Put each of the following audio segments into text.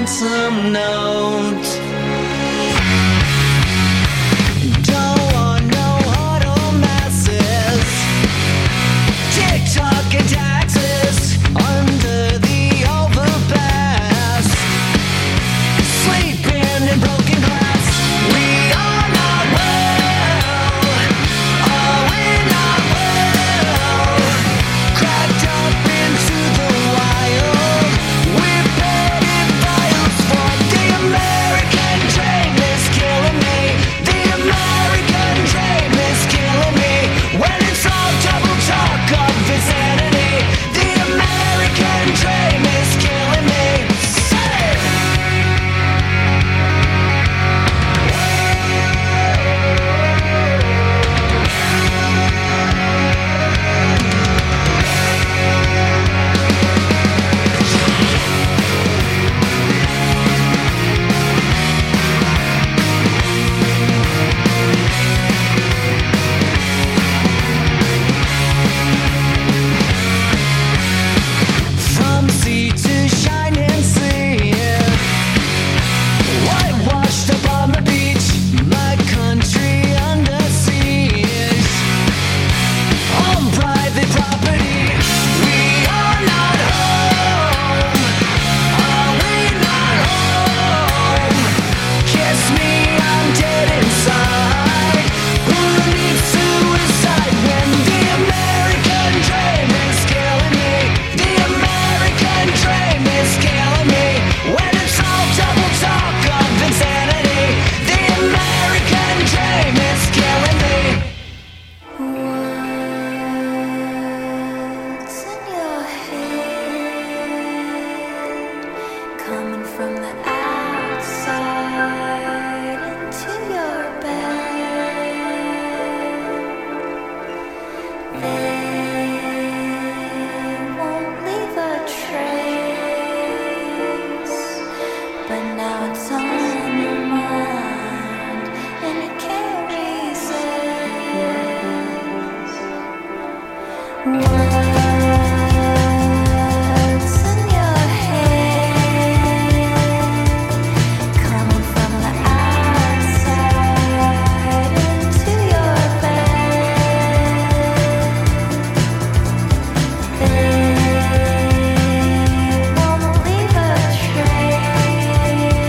ransom note. Don't want no huddle masses, TikTok and taxes under the overpass, sleeping in broken glass. We are not well, are we not well? Cracked up into the wild, we're petty files for the American dream is killing me. The American dream is killing me. When it's all double talk of insanity, the American dream is killing me. Say! From sea to shining sea, whitewashed up on the beach, my country under siege. On private property, we are not home. Are we not home? Kiss me, I'm dead inside. Who needs suicide when the American dream is killing me? The American dream is killing me. When it's all double talk of insanity, the American dream is killing me. What's in your head? Coming from the outside into your bed. They won't leave a trace, but now it's on your mind and you can't resist. What's in your head? Coming from the outside into your bed. They won't leave a trace,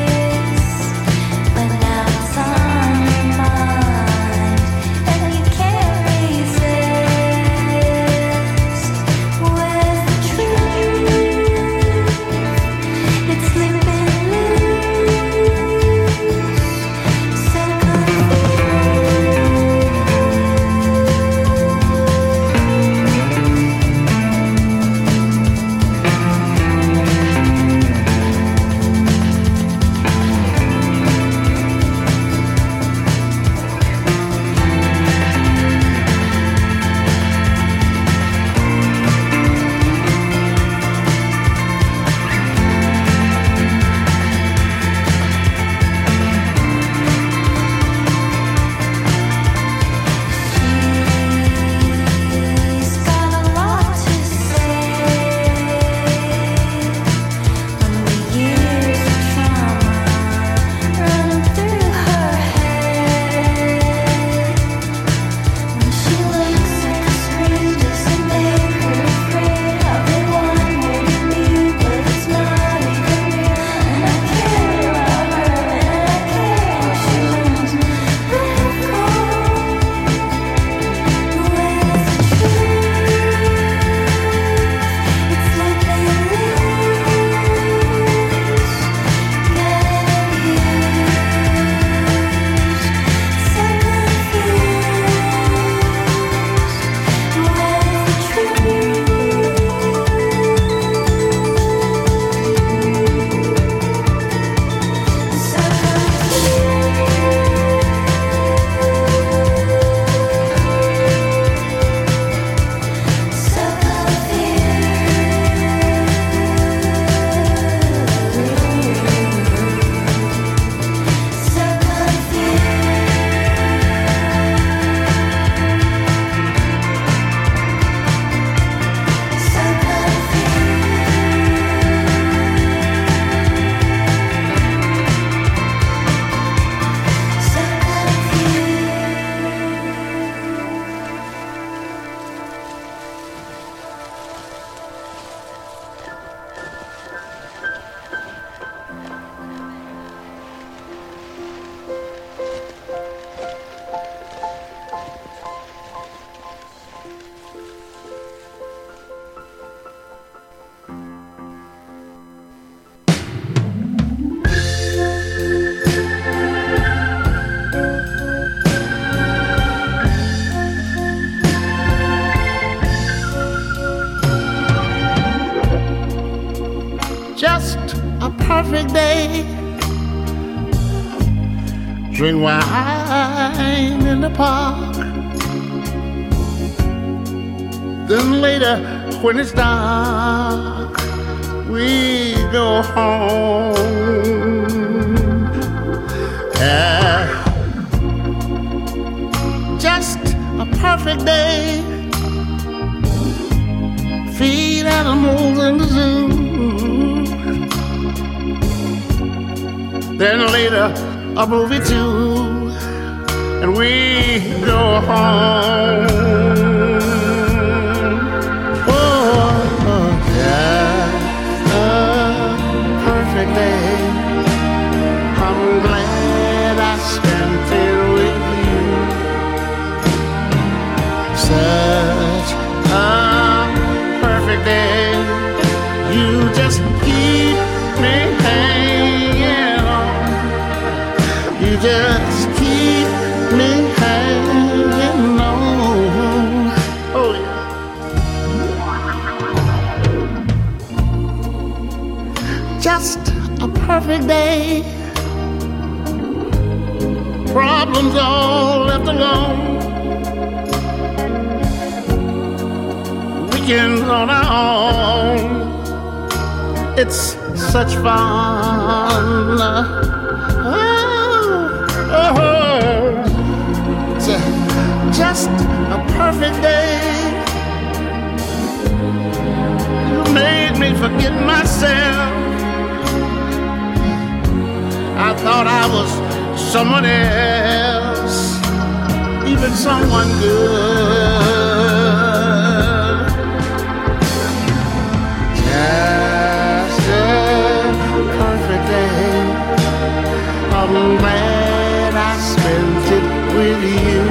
perfect day. Drink wine in the park. Then later, when it's dark, we go home. Just a perfect day. Feed animals in the zoo. Then later, a movie too, and we go home. Oh, just a perfect day. I'm glad I spent it with you. Such a perfect day. You just keep me hanging on. You just keep me hanging on. Oh yeah. Just a perfect day. Problems all left alone. Weekends on our own. It's such fun. Just a perfect day. You made me forget myself. I thought I was someone else, even someone good. Just a perfect day. I'm glad I spent it with you.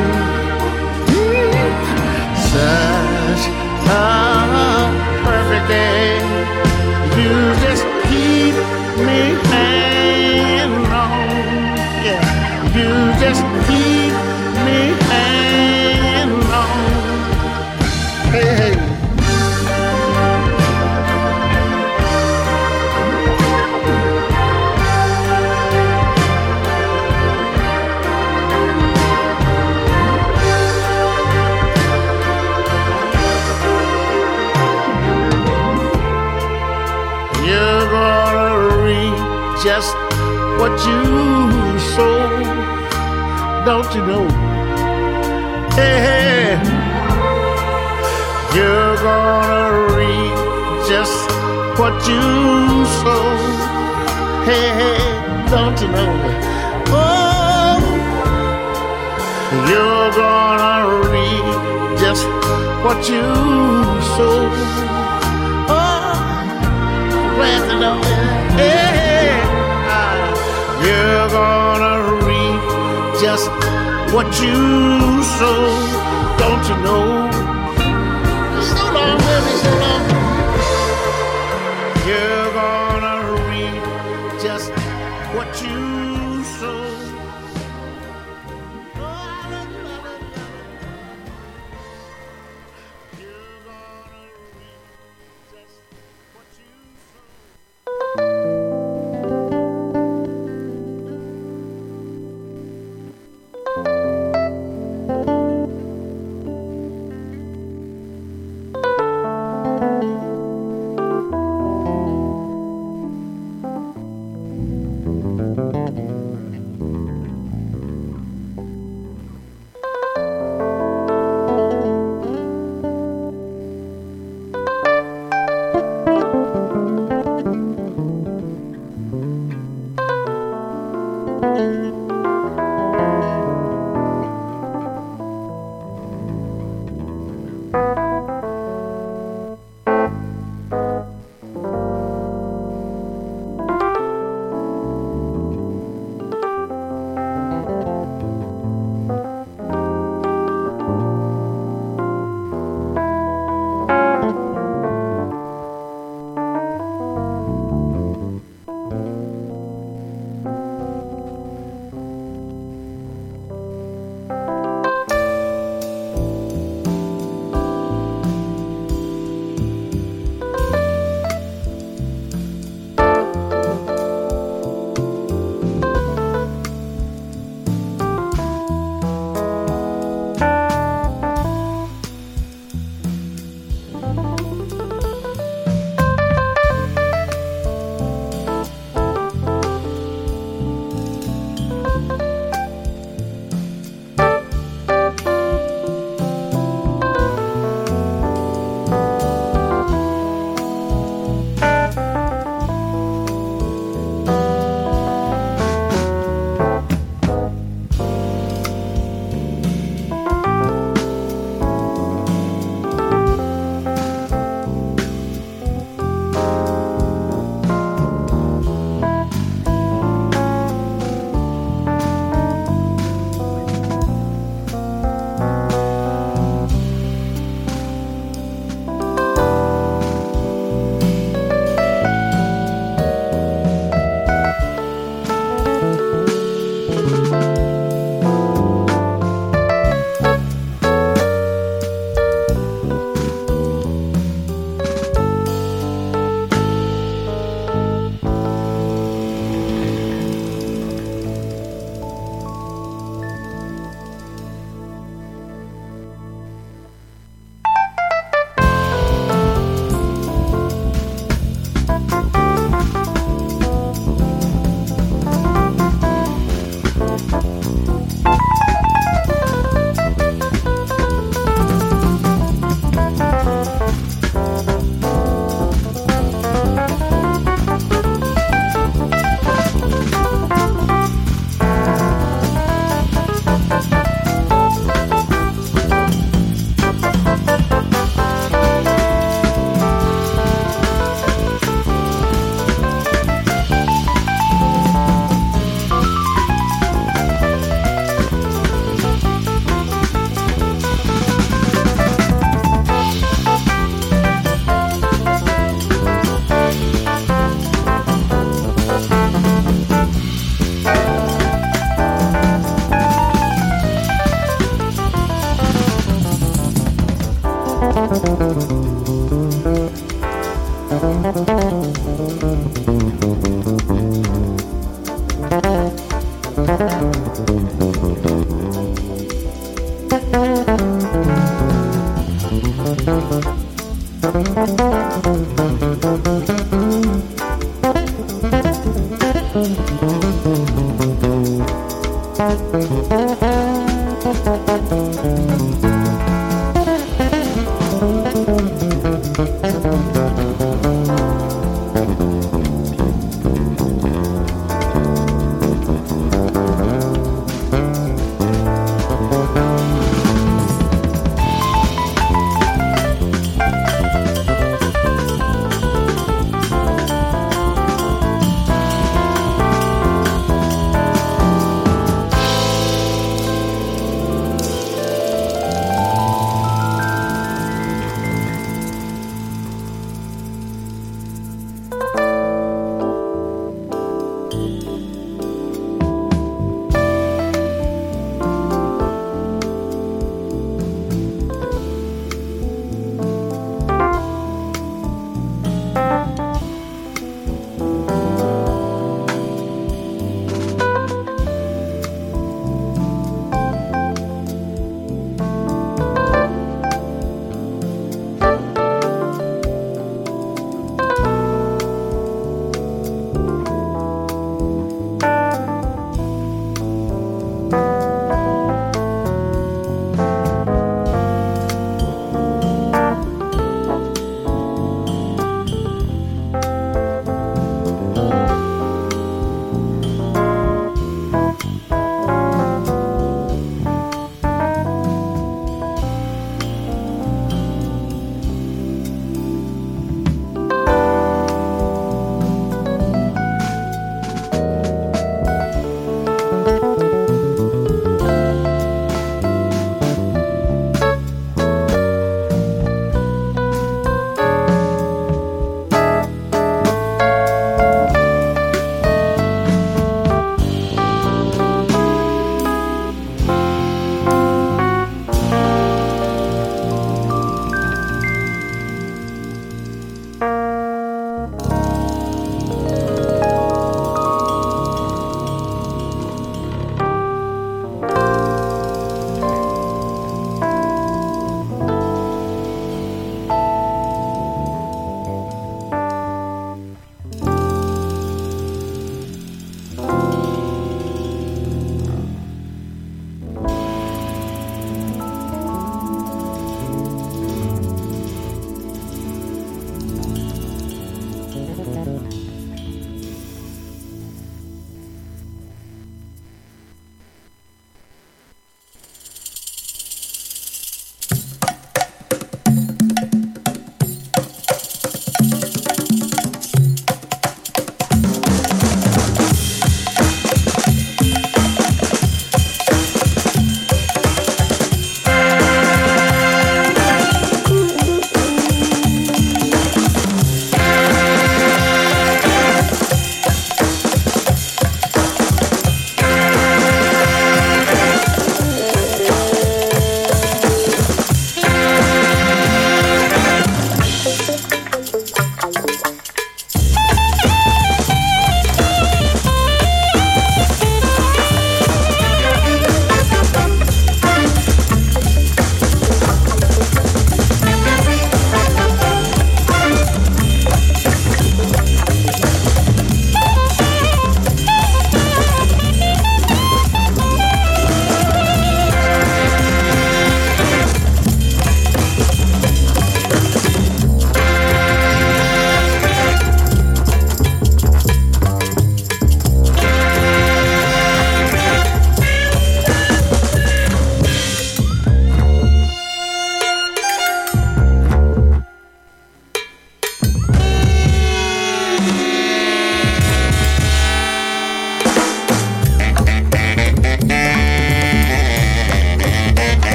Such a perfect day. You just keep me hanging on. Yeah, you just keep me hanging on. Hey, hey. Just what you sow, don't you know? Hey, hey, you're gonna reap just what you sow. Hey, hey, don't you know? Oh, you're gonna reap just what you sow. Oh, glad to know it. Hey, hey. You're gonna reap just what you sow, don't you know? So long, baby, so long. You're gonna reap just what you sow. Oh, I love you, I love you. You're gonna reap just what you sow.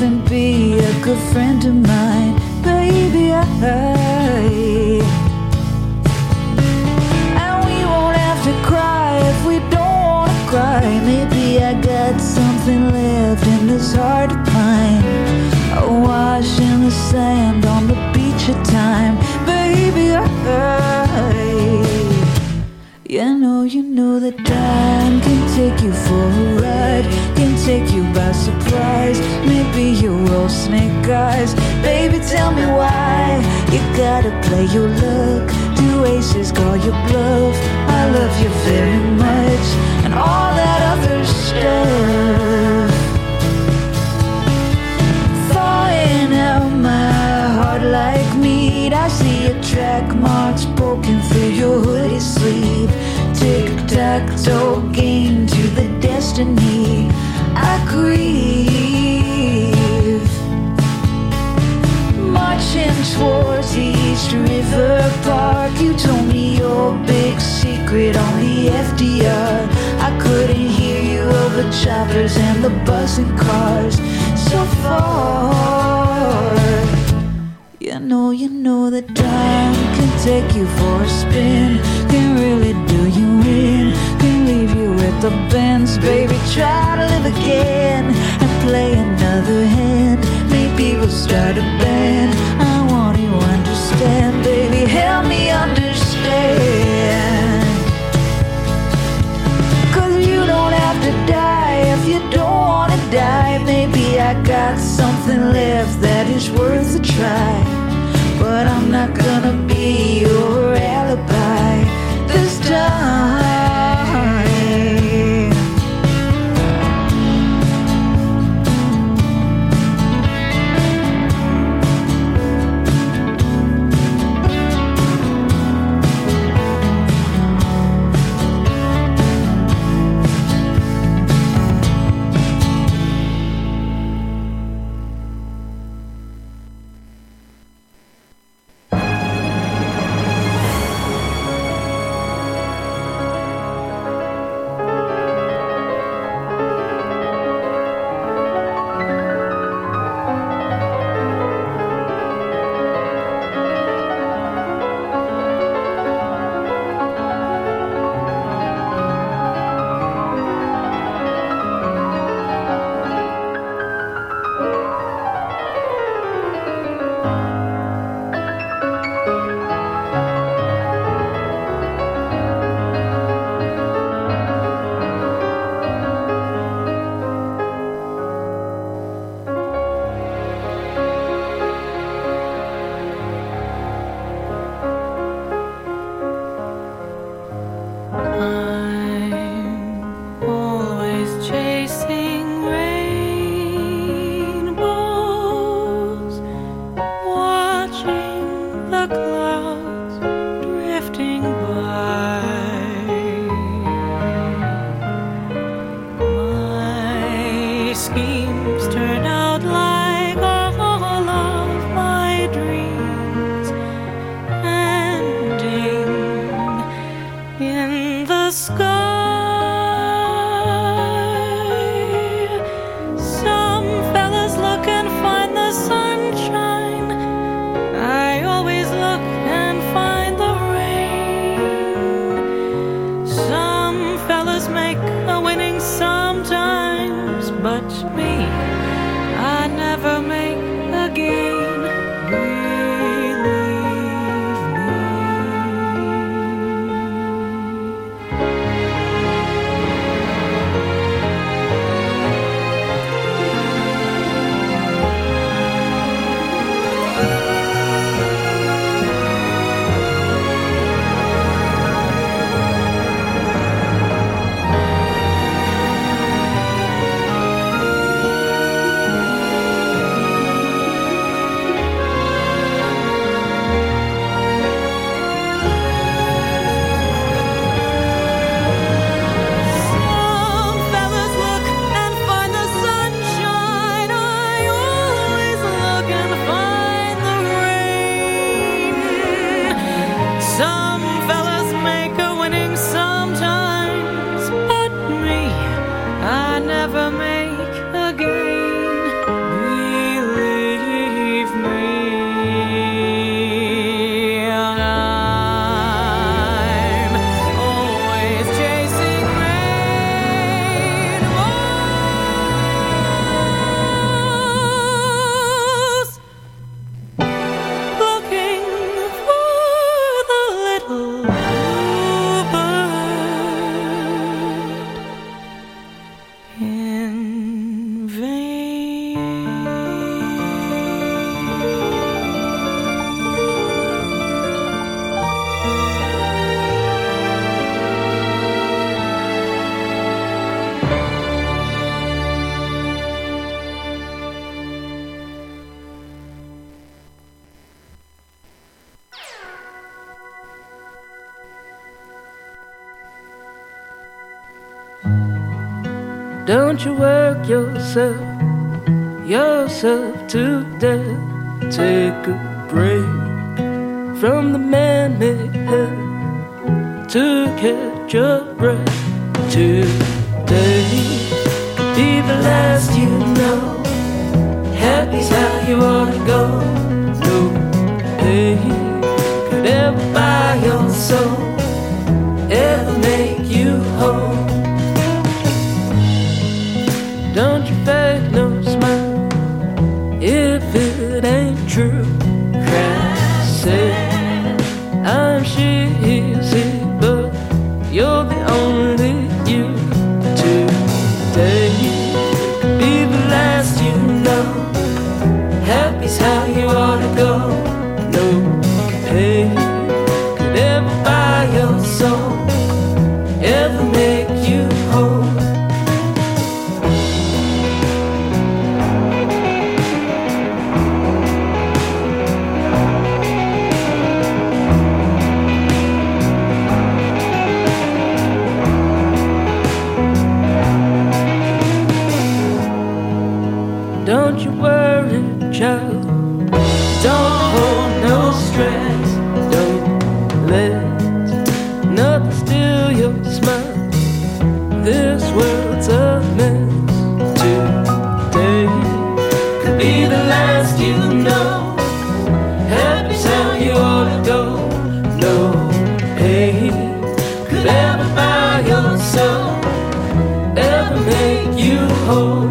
and be a good friend of mine, baby. And we won't have to cry if we don't wanna cry. Maybe I got something left in this heart of pine. A wash in the sand on the beach of time, baby. You know that time can take you for a ride, can take you by surprise. Maybe you're all snake eyes, baby, tell me why you gotta play your luck. Two aces call your bluff. I love you very much, and all that other stuff. Thawing out my heart like meat. I see your track marks poking through your hoodie sleeve. Tic-tac-toe game to the destiny I grieve. Marching towards the East River Park, you told me your big secret on the FDR. I couldn't hear you over choppers and the buzzing cars so far. You know that time can take you for a spin, can really do you in, can leave you with the bends. Baby, try to live again and play another hand. Maybe we'll start a band. I want you to understand, baby, help me understand. 'Cause you don't have to die if you don't wanna die. Maybe I got something left that is worth a try, but I'm not gonna be your alibi this time. Don't you work yourself to death. Take a break from the man-made hell to catch your breath. Today could be the last you know. Happy's how you ought to go. No pain could ever buy your soul, ever make you whole. Don't you fake no smile if it ain't true. Cry sad, I'm cheesy, but you're the only you. Today could be the last you know. Happy's how you ought to go. No pain could ever buy your soul, ever make you whole. Don't you worry, child. Don't hold no stress. Don't let nothing steal your smile. This world's a mess. Today could be the last you know. Happy's how you ought to go. No pain could ever buy your soul, ever make you whole.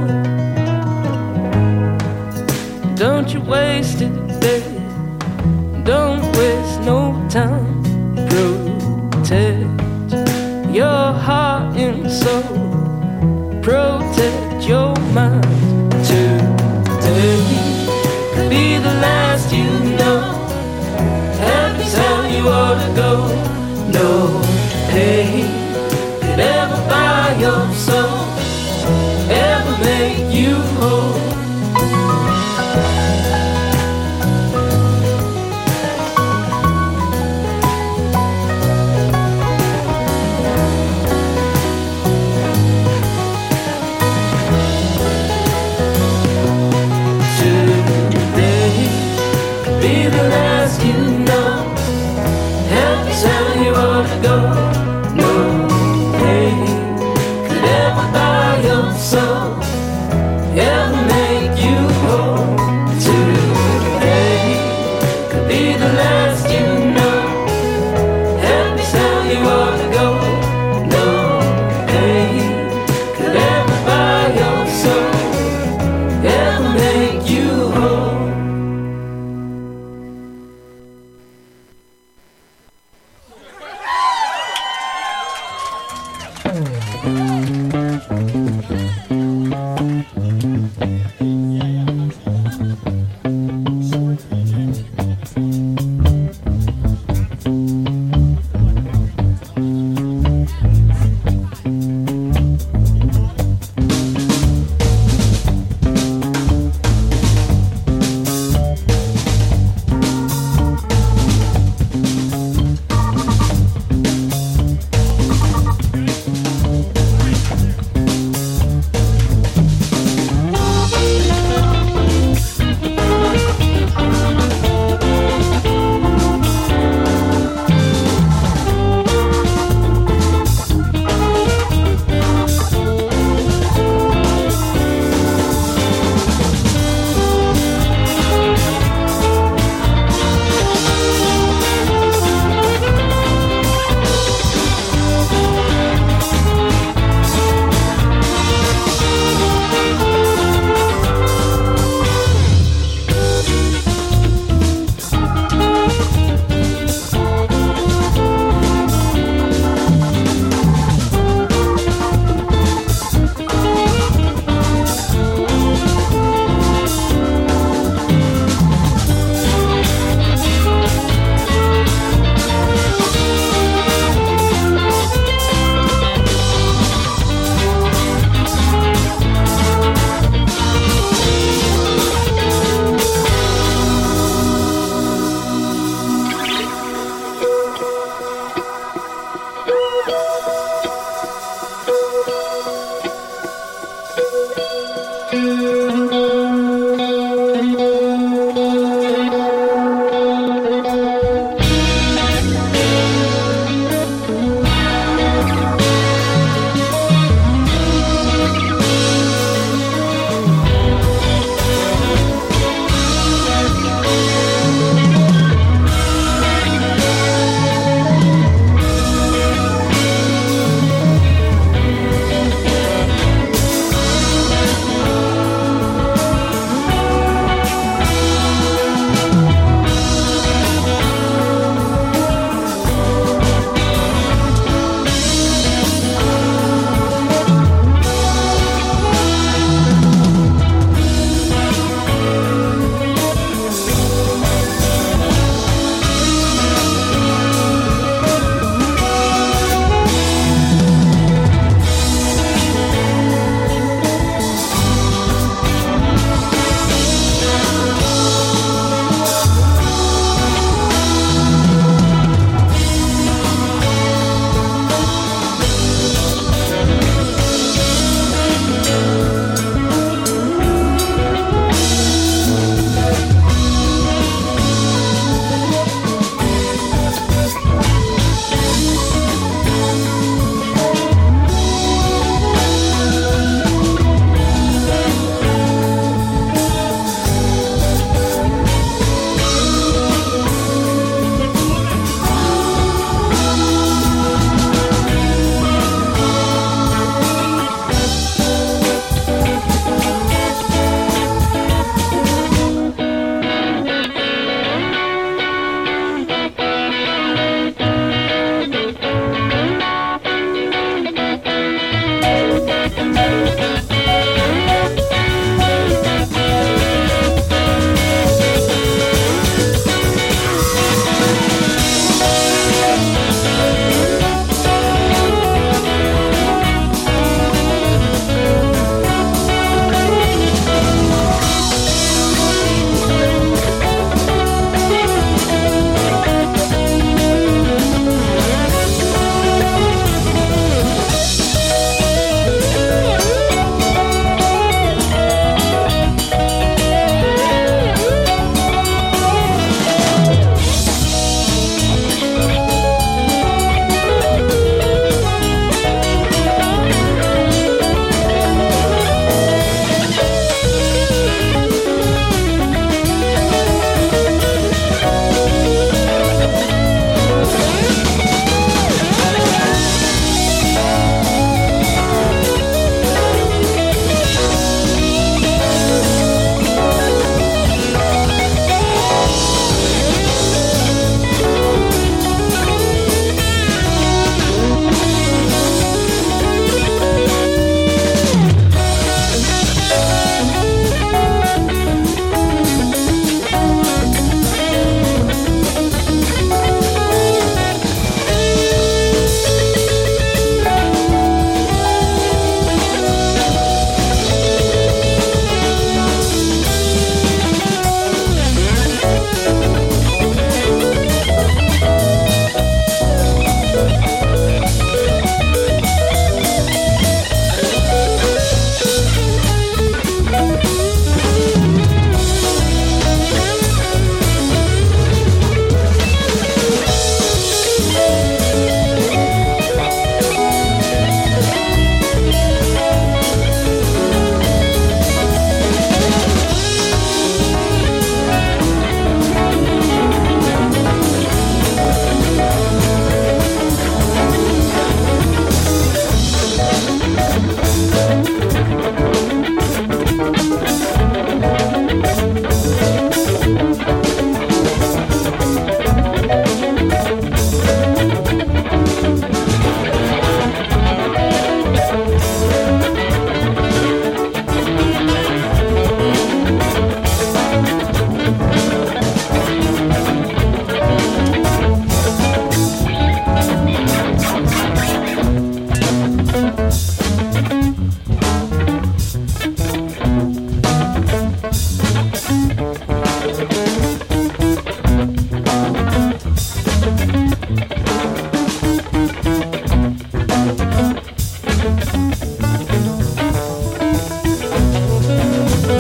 Don't you waste it, baby. Don't waste no time. Protect your heart and soul. Protect your mind. Today could be the last you know. Happy's how you ought to go. No pain could ever buy your soul, ever make you whole. Be the last you know. Happy's how you ought to go. No pain could ever buy your soul, ever make you whole.